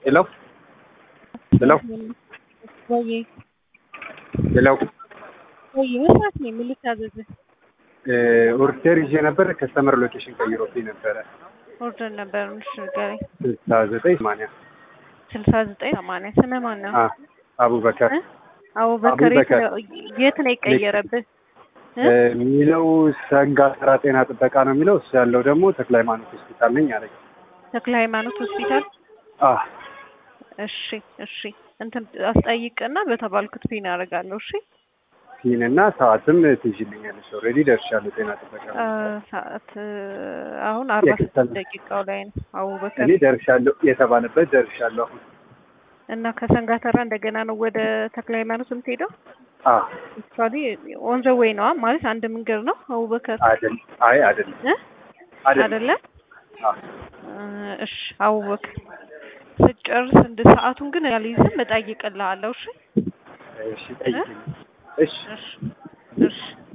Hello? Hello? ወይ Hello? ወይ መስራት ነው የምልታዘዝ ኦርደር ይዤ ነበር ከስተመር ሎኬሽን ቀይሮብኝ ነበረ። ኦርደር ነበር ንሽጋሪ 6980 6980 ስም ማን ነው? አቡበከር አቡበከር የት ነው የቀየረብህ? ሚለው ሰንጋ ተራ ጤና ጥበቃ ነው የሚለው እሱ ያለው ደግሞ ተክለ ሃይማኖት ሆስፒታል ነኝ አለኝ። ተክለ ሃይማኖት ሆስፒታል? እሺ እንትን አስጠይቅና በተባልኩት ፒን አደርጋለሁ። እሺ ፒን እና ሰዓትም ትይዥልኛለሽ። ኦልሬዲ ደርሻለሁ ጤና ጥበቃ። ሰዓት አሁን 40 ደቂቃው ላይ ነው። አቡበከር እኔ ደርሻለሁ የተባለበት ደርሻለሁ አሁን። እና ከሰንጋተራ እንደገና ነው ወደ ተክለ ሃይማኖት የምትሄደው? አክቹአሊ ኦን ዘ ዌይ ነው ማለት አንድ መንገድ ነው። አቡበከር አይደለም። እሺ አቡበከር ስጨርስ እንደ ሰዓቱን ግን ያልይዝም እጠይቅልሃለሁ። እሺ ጠይቂኝ። እሺ